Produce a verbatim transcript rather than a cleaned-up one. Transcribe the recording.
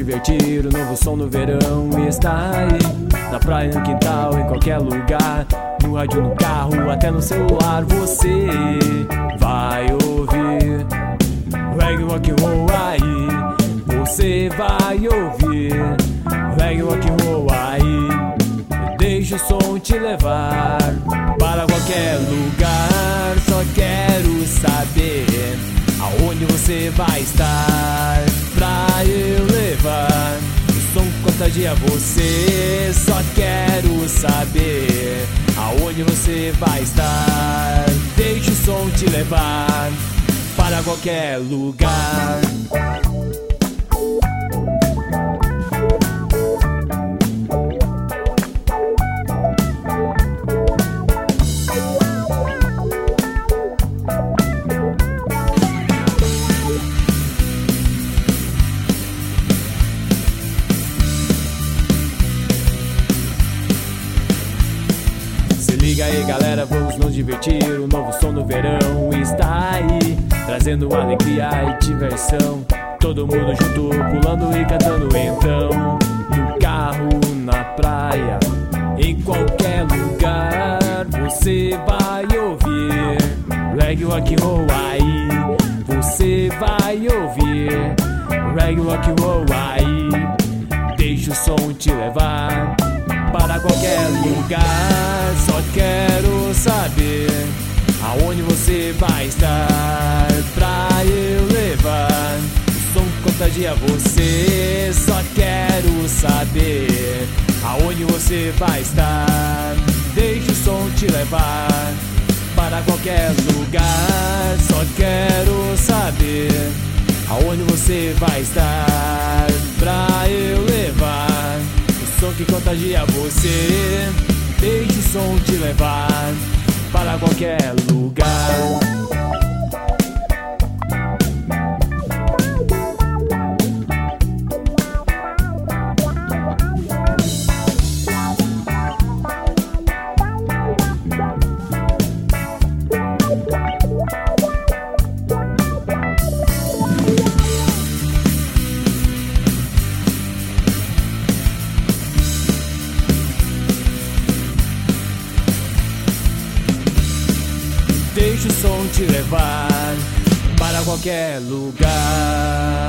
divertir, o novo som no verão está aí. Na praia, no quintal, em qualquer lugar, no rádio, no carro, até no celular. Você vai ouvir reggae, rock and roll aí. Você vai ouvir reggae, rock and roll aí. Deixa o som te levar para qualquer lugar. Só quero saber aonde você vai estar pra eu levar o som que contagia você. Só quero saber aonde você vai estar. Deixa o som te levar para qualquer lugar. Liga aí galera, vamos nos divertir, o novo som no verão está aí, trazendo alegria e diversão. Todo mundo junto, pulando e cantando então. No carro, na praia, em qualquer lugar, você vai ouvir reggae, rock and roll aí. Você vai ouvir reggae, rock and roll aí. Deixa o som te levar para qualquer lugar. Só quero saber aonde você vai estar pra eu levar o som que contagia você. Só quero saber aonde você vai estar. Deixa o som te levar para qualquer lugar. Só quero saber aonde você vai estar pra eu levar o som que contagia você. Deixe o som te levar para qualquer lugar. Deixa o som te levar para qualquer lugar.